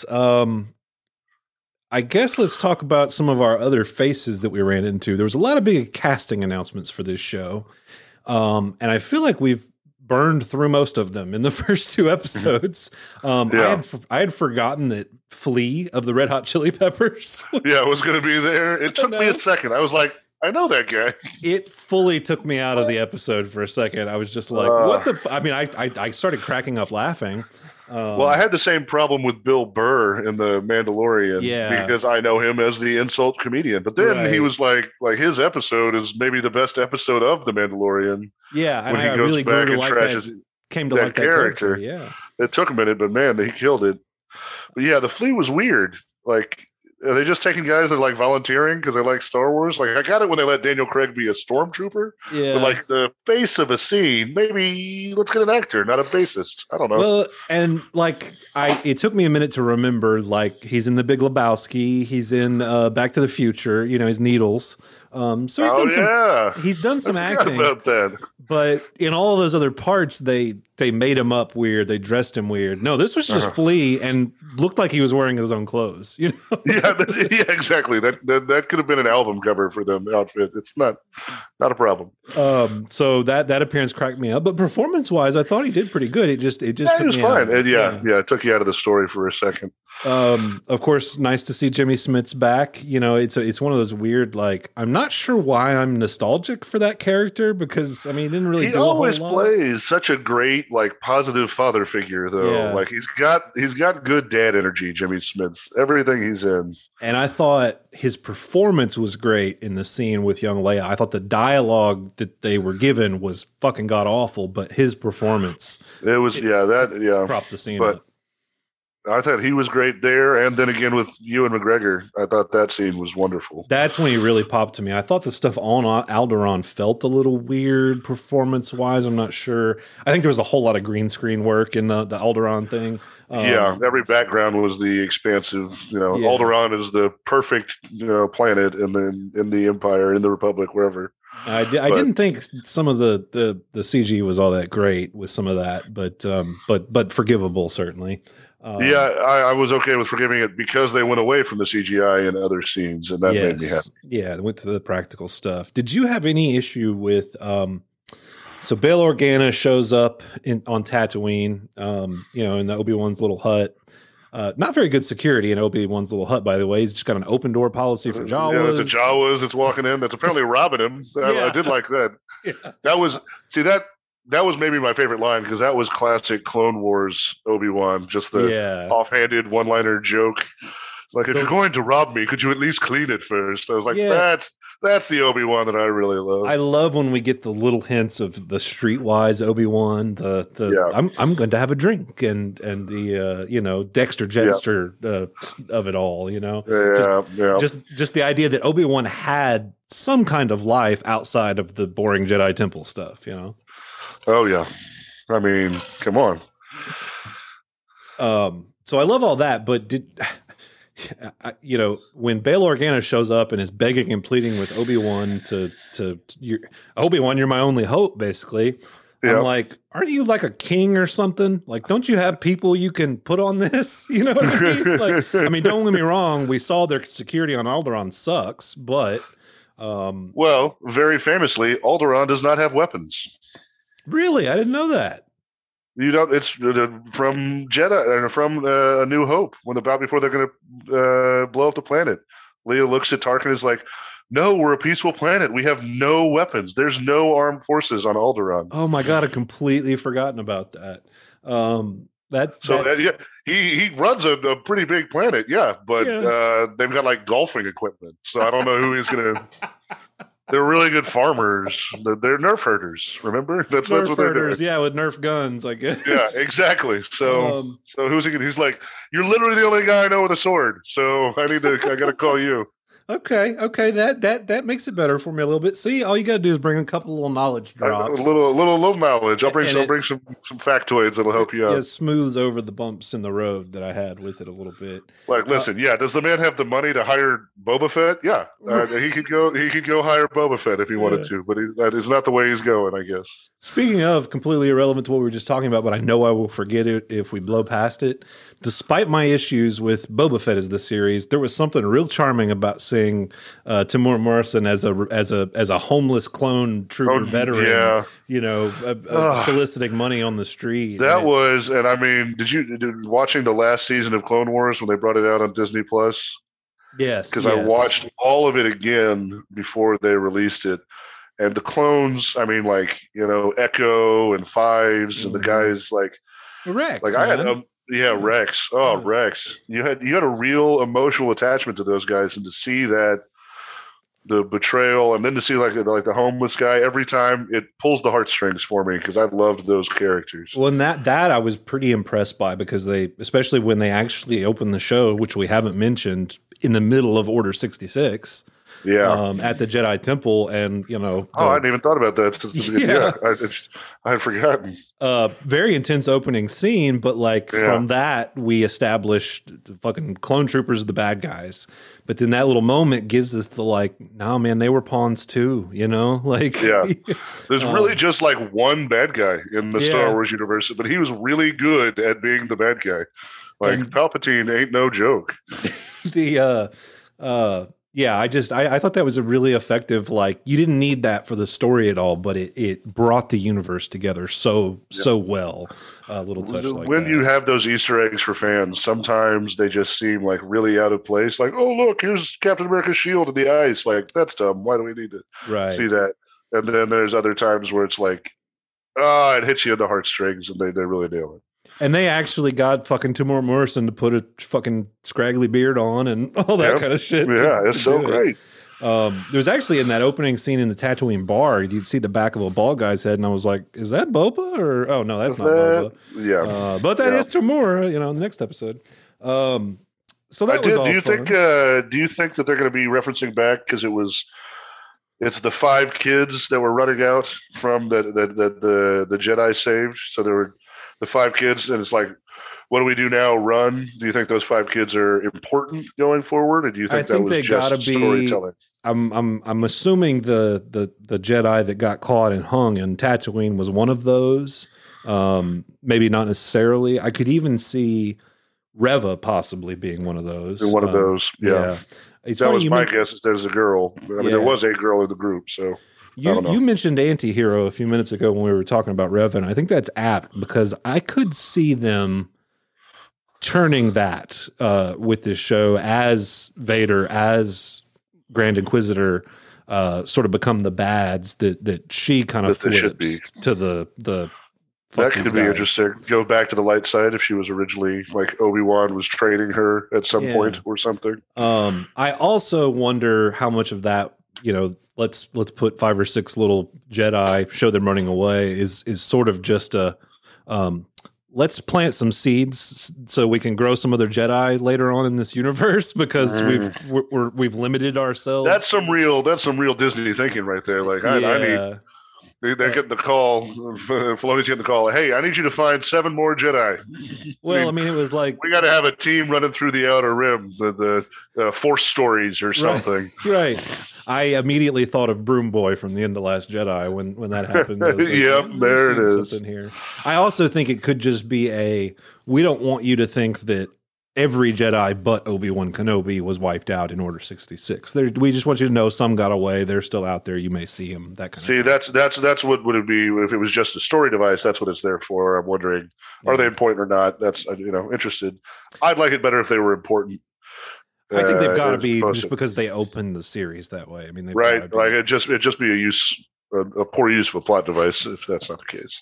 I guess let's talk about some of our other faces that we ran into. There was a lot of big casting announcements for this show. And I feel like we've burned through most of them in the first 2 episodes. I had forgotten that Flea of the Red Hot Chili Peppers was going to be there. It took me a second. I was like, I know that guy. It fully took me out of the episode for a second. I was just like, what the I mean, I started cracking up laughing. Well, I had the same problem with Bill Burr in The Mandalorian because I know him as the insult comedian. But then he was like his episode is maybe the best episode of The Mandalorian. Yeah, and I really grew to like that. Came to like that character. Yeah, it took a minute, but man, he killed it. But yeah, the Flea was weird. Like, are they just taking guys that are like volunteering because they like Star Wars? Like, I got it when they let Daniel Craig be a stormtrooper. Yeah. But like the face of a scene, maybe let's get an actor, not a bassist. I don't know. Well, and like it took me a minute to remember. Like, he's in The Big Lebowski. He's in Back to the Future. He's Needles. So he's done some acting. About that. But in all of those other parts, they made him up weird. They dressed him weird. No, this was just Flea and looked like he was wearing his own clothes. Yeah, exactly. That could have been an album cover for the outfit. It's not a problem. So that appearance cracked me up. But performance wise, I thought he did pretty good. It just took was me fine. out. And it took you out of the story for a second. Of course, nice to see Jimmy Smits back. It's one of those weird, like, I'm not sure why I'm nostalgic for that character because he didn't really do a whole lot. He always plays such a great, like, positive father figure, though. Yeah. Like, he's got good dad energy, Jimmy Smits. Everything he's in. And I thought his performance was great in the scene with young Leia. I thought the dialogue that they were given was fucking god awful, but his performance, propped the scene up. I thought he was great there, and then again with Ewan McGregor, I thought that scene was wonderful. That's when he really popped to me. I thought the stuff on Alderaan felt a little weird performance-wise. I'm not sure. I think there was a whole lot of green screen work in the Alderaan thing. Every background was the expansive. Alderaan is the perfect planet in the Empire, in the Republic, wherever. I didn't think some of the CG was all that great with some of that, but forgivable certainly. I was okay with forgiving it because they went away from the CGI in other scenes, and that made me happy. Yeah, they went to the practical stuff. Did you have any issue with? So Bail Organa shows up on Tatooine, in the Obi-Wan's little hut. Not very good security in Obi-Wan's little hut, by the way. He's just got an open door policy for Jawas. Yeah, there's a Jawas that's walking in that's apparently robbing him. I did like that. Yeah. That was maybe my favorite line because that was classic Clone Wars Obi-Wan, just the offhanded one-liner joke. Like, if you're going to rob me, could you at least clean it first? I was like, that's the Obi-Wan that I really love. I love when we get the little hints of the streetwise Obi-Wan. I'm going to have a drink and the Dexter Jetster of it all. Just the idea that Obi-Wan had some kind of life outside of the boring Jedi Temple stuff. Oh yeah, I mean, come on. So I love all that, but when Bail Organa shows up and is begging and pleading with Obi-Wan Obi-Wan, you're my only hope, basically. Yeah. I'm like, aren't you like a king or something? Like, don't you have people you can put on this? You know what I mean? Don't get me wrong. We saw their security on Alderaan sucks, but very famously, Alderaan does not have weapons. Really? I didn't know that. You don't. It's from Jedi and from A New Hope before they're going to blow up the planet. Leia looks at Tarkin and is like, "No, we're a peaceful planet. We have no weapons. There's no armed forces on Alderaan." Oh my god, I've completely forgotten about that. He runs a pretty big planet, but they've got like golfing equipment. So I don't know who he's going to. They're really good farmers. They're Nerf herders. Remember? That's what they're doing. Yeah, with Nerf guns, I guess. Yeah, exactly. So who's he? He's like, you're literally the only guy I know with a sword. So I got to call you. Okay. That makes it better for me a little bit. See, all you got to do is bring a couple little knowledge drops. A little knowledge. I'll bring some factoids that'll help you out. It smooths over the bumps in the road that I had with it a little bit. Like, listen, does the man have the money to hire Boba Fett? Yeah, he could go hire Boba Fett if he wanted to, but that is not the way he's going, I guess. Speaking of completely irrelevant to what we were just talking about, but I know I will forget it if we blow past it. Despite my issues with Boba Fett as the series, there was something real charming about seeing Temuera Morrison as a homeless clone trooper veteran, soliciting money on the street. And I mean, did you watching the last season of Clone Wars when they brought it out on Disney Plus? Yes, because I watched all of it again before they released it. And the clones, I mean, like, Echo and Fives and the guys like Rex. Like I had Rex. Oh, Rex. You had a real emotional attachment to those guys, and to see that the betrayal, and then to see like the homeless guy every time, it pulls the heartstrings for me because I loved those characters. Well, and that I was pretty impressed by, because they, especially when they actually opened the show, which we haven't mentioned, in the middle of Order 66. At the Jedi Temple, and I hadn't even thought about that. I had forgotten. Very intense opening scene, but from that we established the fucking clone troopers are the bad guys. But then that little moment gives us the no man, they were pawns too. There's really just one bad guy in the Star Wars universe, but he was really good at being the bad guy. Palpatine ain't no joke. I thought that was a really effective, you didn't need that for the story at all, but it brought the universe together so well. A little touch like when that. You have those Easter eggs for fans, sometimes they just seem really out of place. Like, oh, look, here's Captain America's shield in the ice. That's dumb. Why do we need to see that? And then there's other times where it's it hits you in the heartstrings, and they really nail it. And they actually got fucking Temuera Morrison to put a fucking scraggly beard on and all that kind of shit. Yeah, it's so great. There's actually in that opening scene in the Tatooine bar, you'd see the back of a bald guy's head, and I was like, "Is that Boba?" Or oh no, that's not Boba. Yeah, but that is Tamura. In the next episode. So that was all do you fun. do you think that they're going to be referencing back because it's the 5 kids that were running out from the Jedi saved? So there were the 5 kids, and it's like, what do we do now? Run? Do you think those 5 kids are important going forward, or do you think that was just storytelling? I'm assuming the Jedi that got caught and hung in Tatooine was one of those. Maybe not necessarily. I could even see Reva possibly being one of those. One of those, yeah. That was my guess. Is there's a girl. I mean, there was a girl in the group. So you mentioned Anti-Hero a few minutes ago when we were talking about Reva, and I think that's apt because I could see them turning that with this show as Vader, as Grand Inquisitor, sort of become the bads that she kind of flips to the. That could be interesting. Go back to the light side if she was originally like Obi-Wan was training her at some point or something. I also wonder how much of that, let's put 5 or 6 little Jedi, show them running away is sort of just a let's plant some seeds so we can grow some other Jedi later on in this universe because we've limited ourselves. That's some real Disney thinking right there. Like I need. They're getting the call. Filoni's getting the call. Hey, I need you to find 7 more Jedi. Well, it was like we got to have a team running through the Outer Rim, the Force Stories or something. Right. I immediately thought of Broom Boy from the end of Last Jedi when that happened. Like, yep, there it is. Here. I also think it could just be we don't want you to think that every Jedi but Obi-Wan Kenobi was wiped out in Order 66. We just want you to know some got away. They're still out there. You may see them. That kind of thing. That's what would it be if it was just a story device. That's what it's there for. I'm wondering, are they important or not? That's interested. I'd like it better if they were important. I think they've got to be just because they opened the series that way. I mean, right? Like it just be a poor use of a plot device if that's not the case.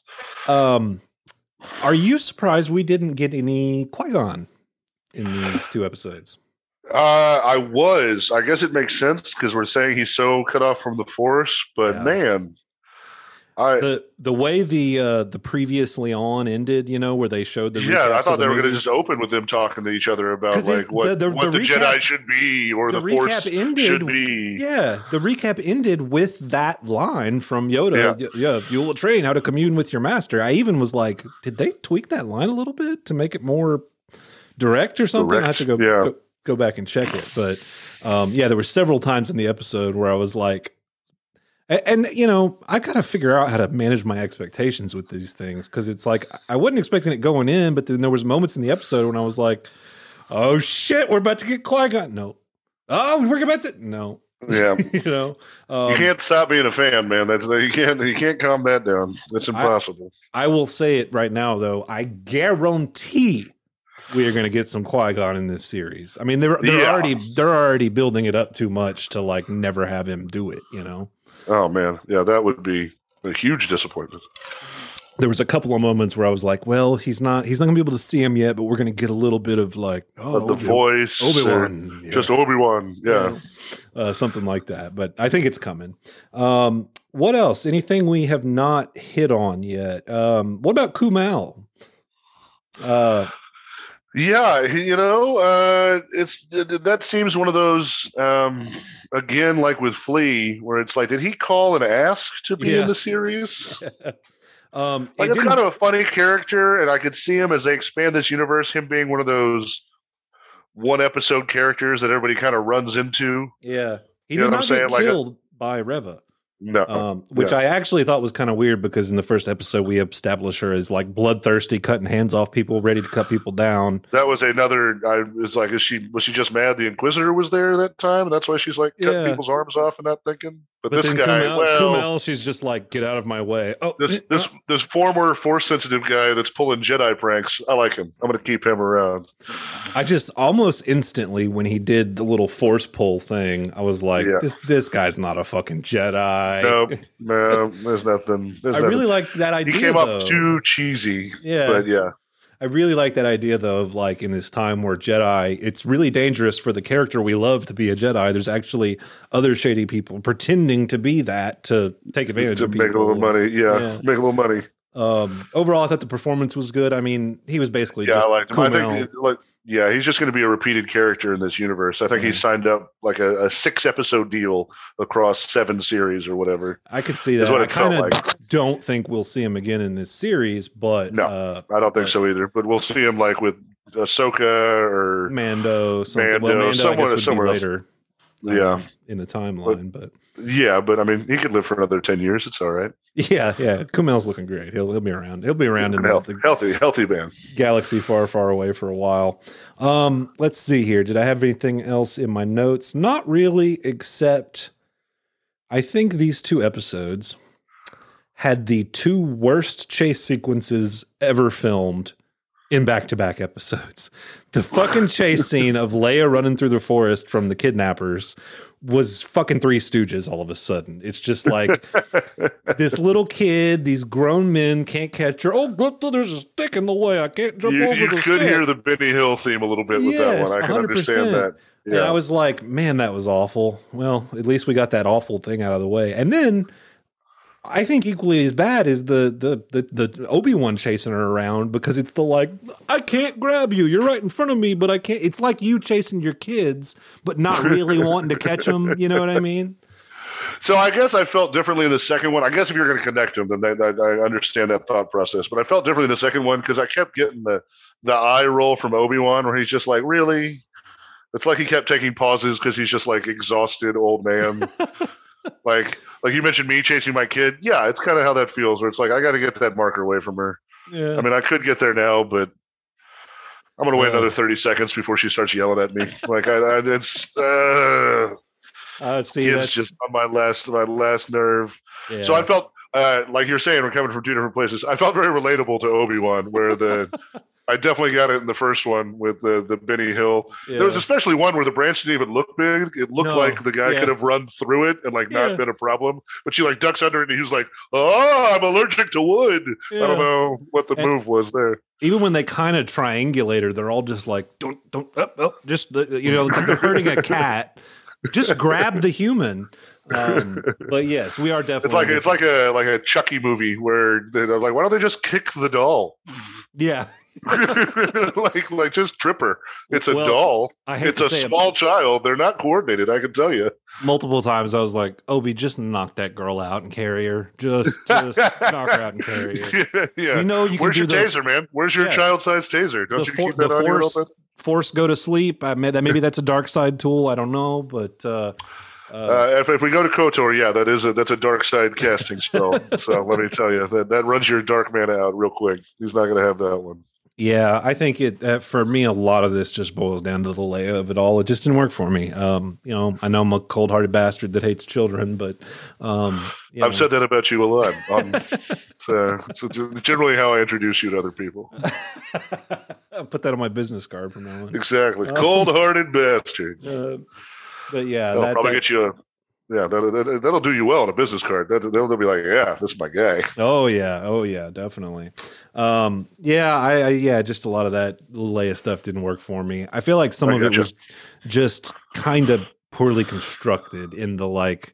Are you surprised we didn't get any Qui-Gon in these 2 episodes? I was. I guess it makes sense because we're saying he's so cut off from the Force. But man, the way the previously on ended, where they showed the I thought they were going to just open with them talking to each other about like what the Jedi should be or the Force should be. Yeah, the recap ended with that line from Yoda. Yeah, you will train how to commune with your master. I even was like, did they tweak that line a little bit to make it more direct or something? I have to go back and check it. But there were several times in the episode where I was like, and I gotta figure out how to manage my expectations with these things because it's like I wasn't expecting it going in, but then there was moments in the episode when I was like, oh shit, we're about to get Qui-Gon. No. Oh, we're about to no. Yeah. You can't stop being a fan, man. You can't calm that down. That's impossible. I will say it right now though. I guarantee we are going to get some Qui-Gon in this series. I mean, they're already building it up too much to like never have him do it. Oh man, yeah, that would be a huge disappointment. There was a couple of moments where I was like, well, he's not going to be able to see him yet, but we're going to get a little bit of like, the voice, Obi-Wan, just Obi-Wan, something like that. But I think it's coming. What else? Anything we have not hit on yet? What about Kumail? That seems one of those again, like with Flea, where it's like, did he call and ask to be in the series? It's kind of a funny character, and I could see him as they expand this universe, him being one of those 1 episode characters that everybody kind of runs into. Yeah, he did not get killed by Reva. No, which I actually thought was kind of weird because in the first episode we established her as like bloodthirsty, cutting hands off people, ready to cut people down. That was another. I was like, was she just mad the Inquisitor was there that time, and that's why she's like cutting people's arms off and not thinking. But this guy, Kumail, she's just like, get out of my way. Oh, this former Force sensitive guy that's pulling Jedi pranks. I like him. I'm going to keep him around. I just almost instantly when he did the little Force pull thing, I was like, this guy's not a fucking Jedi. No, there's nothing. Really liked that idea. He came up too cheesy. Yeah, but yeah. I I really like that idea, though, of like in this time where Jedi, it's really dangerous for the character we love to be a Jedi. There's actually other shady people pretending to be that to take advantage of people. Make a little money. Yeah, make a little money. Overall, I thought the performance was good. I mean, he was basically just I liked him. Kumail. I think he's just going to be a repeated character in this universe. I think he signed up like a 6-episode deal across 7 series or whatever. I could see that. I kind of don't think we'll see him again in this series, but no, I don't think so either. But we'll see him like with Ahsoka or Mando. Mando somewhere later. In the timeline, but I mean, he could live for another 10 years. It's all right. Yeah. Kumail's looking great. He'll be around. He'll be around in the healthy man. Galaxy far, far away for a while. Let's see here. Did I have anything else in my notes? Not really, except I think these 2 episodes had the 2 worst chase sequences ever filmed in back-to-back episodes. The fucking chase scene of Leia running through the forest from the kidnappers was fucking Three Stooges all of a sudden. It's just like this little kid, these grown men can't catch her. Oh, there's a stick in the way. I can't jump over the stick. You could hear the Benny Hill theme a little bit with that one. I can 100%. Understand that. Yeah. And I was like, man, that was awful. Well, at least we got that awful thing out of the way. And then I think equally as bad is the Obi-Wan chasing her around, because it's the like, I can't grab you. You're right in front of me, but I can't. It's like you chasing your kids, but not really wanting to catch them. You know what I mean? So I guess I felt differently in the second one. I guess if you're going to connect them, then I understand that thought process. But I felt differently in the second one because I kept getting the eye roll from Obi-Wan where he's just like, really? It's like he kept taking pauses because he's just like exhausted old man. Like you mentioned me chasing my kid. Yeah, it's kind of how that feels, where it's like, I got to get that marker away from her. Yeah. I mean, I could get there now, but I'm going to wait another 30 seconds before she starts yelling at me. Like, it's just on my last nerve. Yeah. So I felt, like you're saying, we're coming from 2 different places. I felt very relatable to Obi-Wan, where I definitely got it in the first one with the Benny Hill. Yeah. There was especially one where the branch didn't even look big. It looked like the guy could have run through it and like not been a problem. But she like ducks under it and he was like, "Oh, I'm allergic to wood." Yeah. I don't know what the move was there. Even when they kind of triangulate her, they're all just like, "Don't, just it's like they're hurting a cat. Just grab the human." But yes, we are definitely. It's like a Chucky movie where they're like, "Why don't they just kick the doll?" Yeah. like just trip her. It's a doll. It's a small child. They're not coordinated, I can tell you. Multiple times I was like, Obi, just knock that girl out and carry her. Just knock her out and carry her. Yeah. Where's your taser, man? Where's your child-sized taser? Don't you keep that on you a little bit? Force go to sleep. Maybe that's a dark side tool. I don't know, but if we go to KOTOR, that's a dark side casting spell. So let me tell you, that runs your dark mana out real quick. He's not going to have that one. Yeah, I think for me, a lot of this just boils down to the Leia of it all. It just didn't work for me. I know I'm a cold-hearted bastard that hates children, but I've said that about you a lot. It's generally how I introduce you to other people. I'll put that on my business card from now on. Exactly, cold-hearted bastard. But yeah, that'll probably get you that'll do you well on a business card. They'll be like, yeah, this is my guy. Oh yeah, definitely. Just a lot of that Leia stuff didn't work for me. I feel like some of it was just kind of poorly constructed in the like,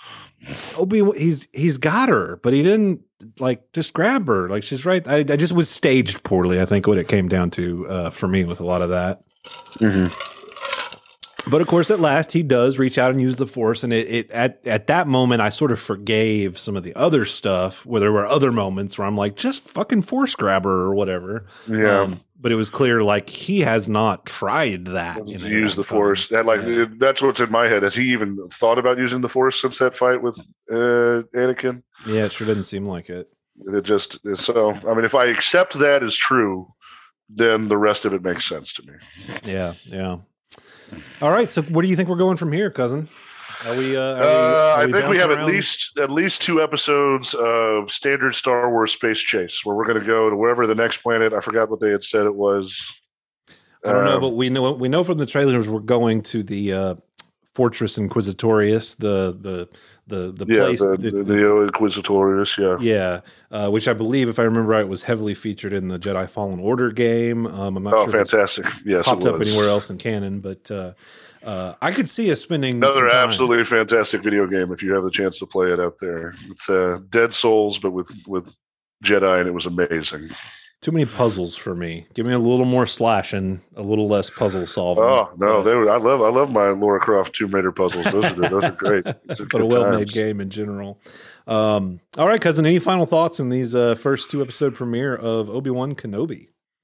he's got her, but he didn't like just grab her. Like she's right. I just was staged poorly. I think what it came down to for me with a lot of that. Mm-hmm. But of course, at last, he does reach out and use the Force, and at that moment, I sort of forgave some of the other stuff, where there were other moments where I'm like, just fucking Force grab her or whatever. Yeah. But it was clear, like, he has not tried that. Use the Force. That's what's in my head. Has he even thought about using the Force since that fight with Anakin? Yeah, it sure didn't seem like it. So, I mean, if I accept that as true, then the rest of it makes sense to me. Yeah. All right, so where do you think we're going from here, cousin? I think we have at least 2 episodes of standard Star Wars space chase, where we're going to go to wherever the next planet. I forgot what they had said it was. I don't know, but we know from the trailers we're going to the Fortress Inquisitorius, the place, the Inquisitorius, which I believe, if I remember right, was heavily featured in the Jedi Fallen Order game. I'm not sure fantastic. Yes, popped up anywhere else in canon, but I could see us spending another absolutely fantastic video game if you have the chance to play it out there. It's Dead Souls, but with Jedi, and it was amazing. Too many puzzles for me. Give me a little more slashing, a little less puzzle solving. Oh no, I love my Lara Croft Tomb Raider puzzles. Those are great. But a well-made game in general. All right, cousin. Any final thoughts on these first 2-episode premiere of Obi-Wan Kenobi?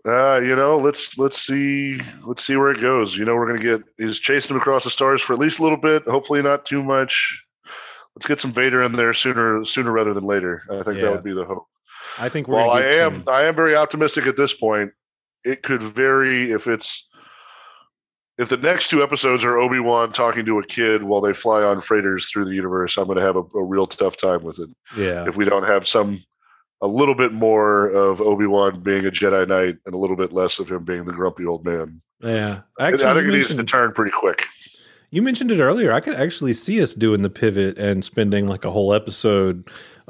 Let's see where it goes. We're gonna he's chasing him across the stars for at least a little bit. Hopefully not too much. Let's get some Vader in there sooner rather than later. I think that would be the hope. I think I am very optimistic at this point. It could vary if the next 2 episodes are Obi-Wan talking to a kid while they fly on freighters through the universe. I'm going to have a real tough time with it. Yeah. If we don't have a little bit more of Obi-Wan being a Jedi Knight and a little bit less of him being the grumpy old man. Yeah. Actually, I think it needs to turn pretty quick. You mentioned it earlier. I could actually see us doing the pivot and spending like a whole episode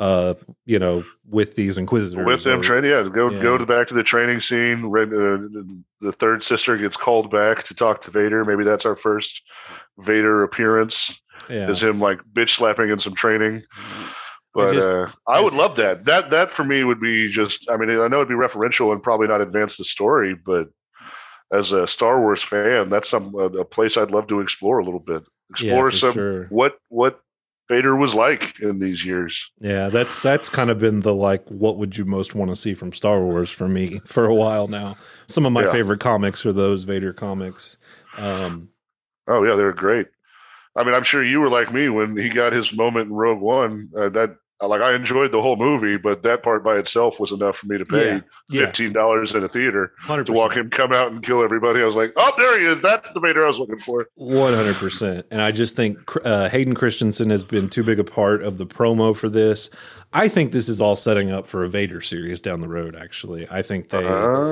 with these Inquisitors. With them training, go back to the training scene. The third sister gets called back to talk to Vader. Maybe that's our first Vader appearance. Yeah. Is him like bitch slapping in some training. But I would love that. That for me would be just. I mean, I know it'd be referential and probably not advance the story, but as a Star Wars fan, that's a place I'd love to explore a little bit. Explore what Vader was like in these years. Yeah, that's kind of been the what would you most want to see from Star Wars for me for a while now. Some of my favorite comics are those Vader comics. Oh yeah, they're great. I mean, I'm sure you were like me when he got his moment in Rogue One. I enjoyed the whole movie, but that part by itself was enough for me to pay $15 in a theater 100%. To walk him come out and kill everybody. I was like, oh, there he is. That's the Vader I was looking for. 100%. And I just think Hayden Christensen has been too big a part of the promo for this. I think this is all setting up for a Vader series down the road, actually. I think they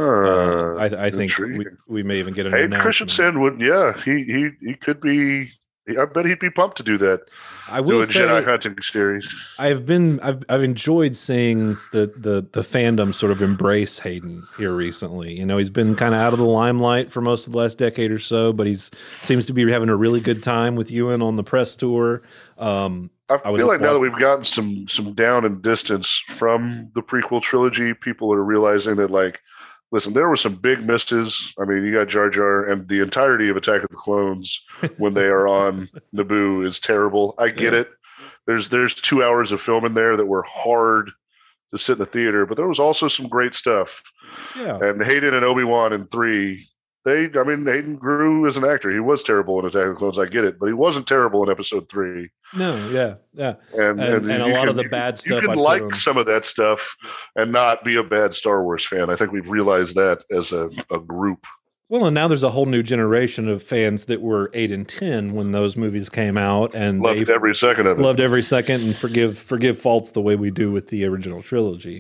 I think we may even get an announcement. Hayden Christensen would, he could be. I bet he'd be pumped to do that. I will say, Jedi hunting series. I've enjoyed seeing the fandom sort of embrace Hayden here recently. He's been kind of out of the limelight for most of the last decade or so, but seems to be having a really good time with Ewan on the press tour. I feel like now that we've gotten some down and distance from the prequel trilogy, people are realizing that listen, there were some big misses. I mean, you got Jar Jar, and the entirety of Attack of the Clones when they are on Naboo is terrible. I get it. There's 2 hours of film in there that were hard to sit in the theater, but there was also some great stuff. Yeah. And Hayden and Obi-Wan in 3, Hayden grew as an actor. He was terrible in Attack of the Clones. I get it, but he wasn't terrible in Episode 3. No, yeah. And a lot of the bad stuff. You can like some of that stuff and not be a bad Star Wars fan. I think we've realized that as a group. Well, and now there's a whole new generation of fans that were 8 and 10 when those movies came out, and loved every second of it. Loved every second, and forgive faults the way we do with the original trilogy.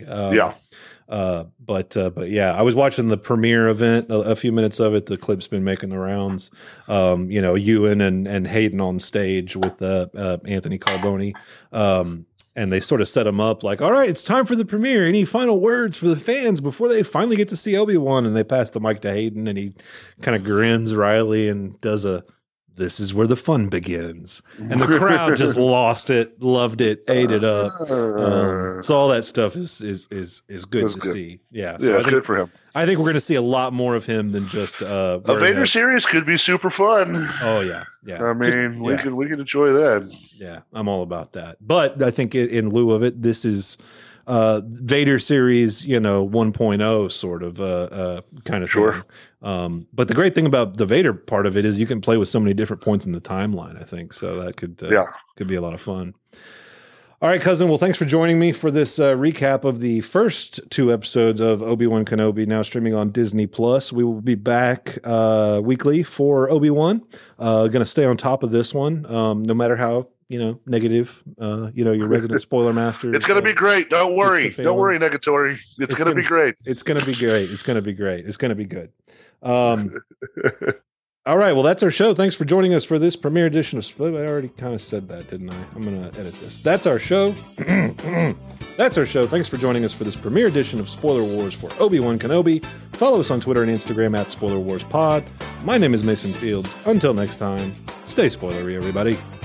But yeah, I was watching the premiere event, a few minutes of it. The clip's been making the rounds. Ewan and Hayden on stage with Anthony Carboni. And they sort of set him up like, all right, it's time for the premiere. Any final words for the fans before they finally get to see Obi-Wan? And they pass the mic to Hayden, and he kind of grins wryly and does this is where the fun begins. And the crowd just lost it, loved it, ate it up. So all that stuff is good to see. Yeah, so it's good for him. I think we're going to see a lot more of him than just a Vader series could be super fun. Oh yeah. I mean, we can enjoy that. Yeah, I'm all about that. But I think in lieu of it, this is Vader series, 1.0 sort of kind of thing. But the great thing about the Vader part of it is you can play with so many different points in the timeline, I think. So that could be a lot of fun. All right, cousin. Well, thanks for joining me for this recap of the first 2 episodes of Obi-Wan Kenobi, now streaming on Disney+. We will be back weekly for Obi-Wan. Going to stay on top of this one, no matter how negative, your resident spoiler master. It's going to be great. Don't worry. Don't worry, Negatory. It's going to be great. It's going to be great. It's going to be great. It's going to be good. All right, well, that's our show. Thanks for joining us for this premiere edition of I already kind of said that, didn't I? I'm going to edit this. That's our show. That's our show. Thanks for joining us for this premiere edition of Spoiler Wars for Obi-Wan Kenobi. Follow us on Twitter and Instagram at Spoiler Wars Pod. My name is Mason Fields. Until next time, stay spoilery, everybody.